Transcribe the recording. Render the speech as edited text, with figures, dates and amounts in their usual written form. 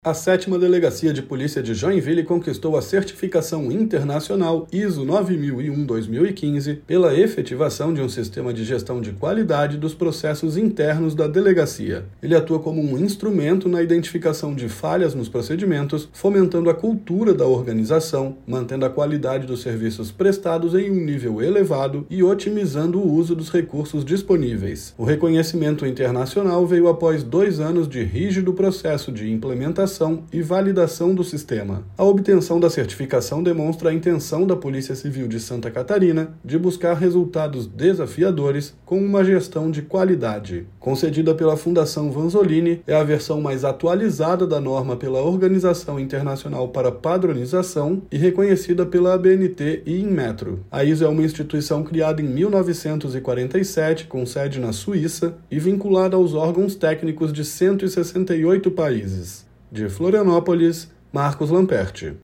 A 7ª Delegacia de Polícia de Joinville conquistou a certificação internacional ISO 9001-2015 pela efetivação de um sistema de gestão de qualidade dos processos internos da delegacia. Ele atua como um instrumento na identificação de falhas nos procedimentos, fomentando a cultura da organização, mantendo a qualidade dos serviços prestados em um nível elevado e otimizando o uso dos recursos disponíveis. O reconhecimento internacional veio após 2 anos de rígido processo de implementação e validação do sistema. A obtenção da certificação demonstra a intenção da Polícia Civil de Santa Catarina de buscar resultados desafiadores com uma gestão de qualidade. Concedida pela Fundação Vanzolini, é a versão mais atualizada da norma pela Organização Internacional para Padronização e reconhecida pela ABNT e Inmetro. A ISO é uma instituição criada em 1947, com sede na Suíça e vinculada aos órgãos técnicos de 168 países. De Florianópolis, Marcos Lamperti.